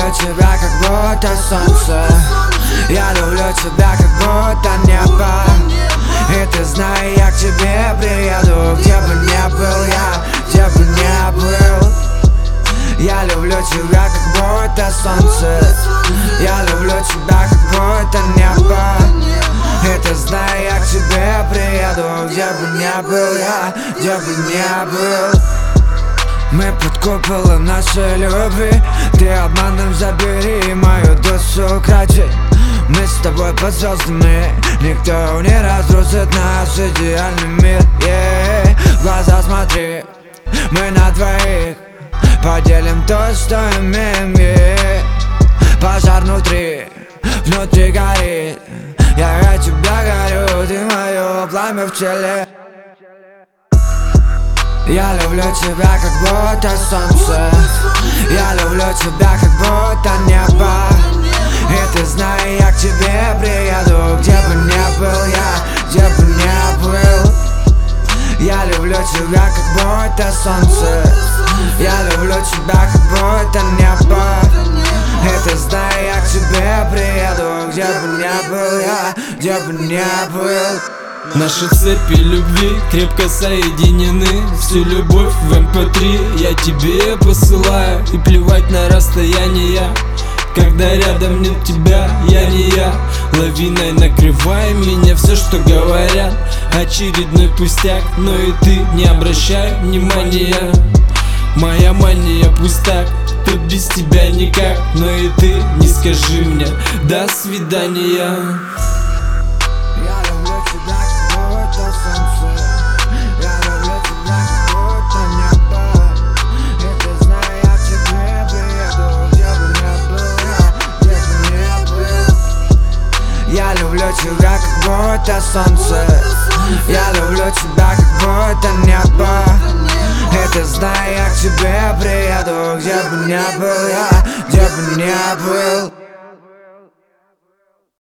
тебя, как будто солнце. Я люблю тебя, как будто небо. И ты знай, я к тебе приеду, где бы не был я, где бы не был. Я люблю тебя, как будто солнце. Я люблю тебя, как будто небо. И ты знай, я к тебе приеду, где бы не был я, где бы не был. Мы под куполом нашей любви. Ты обманом забери мою душу, укради. Мы с тобой под звездами. Никто не разрушит наш идеальный мир, В глаза смотри, мы на двоих поделим то, что имеем, Пожар внутри горит. Я ради тебя горю, ты мое пламя в челе. Я люблю тебя, как будто солнце. Я люблю тебя, как будто небо. И ты знай, я к тебе приеду, где бы не был я, где бы не был. Я люблю тебя, как будто солнце. Я люблю тебя, как будто небо. И ты знай, я к тебе приеду, где бы не был я, где бы не был. Наши цепи любви крепко соединены. Всю любовь в MP3 я тебе посылаю. И плевать на расстояние, когда рядом нет тебя, я не я. Лавиной накрывай меня, все, что говорят, очередной пустяк, но и ты не обращай внимания. Моя мания пустак, тут без тебя никак, но и ты не скажи мне до свидания. Я люблю тебя, как будто солнце. Я люблю тебя, как будто небо. И ты знай, я к тебе приеду, где бы не был я, где бы не был. Я люблю тебя, как будто солнце. Я люблю тебя, как будто небо. И ты знай, я к тебе приеду, где бы не был я, где бы не был.